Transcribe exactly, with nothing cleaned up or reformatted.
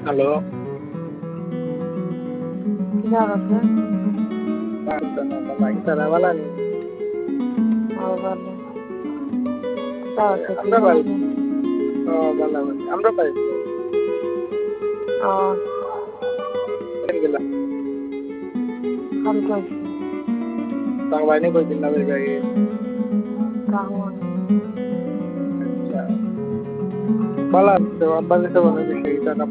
hello क्या बात है তারা বলা নেই और बोले क्या होता है আমরা পাই ও বলা আমরা পাই और গেলা हम कैसे বাংলায় কই দিন না ভাই ভাই कहाँ हुआ আচ্ছা বলা তো আব্বা তো বলে যে টাকা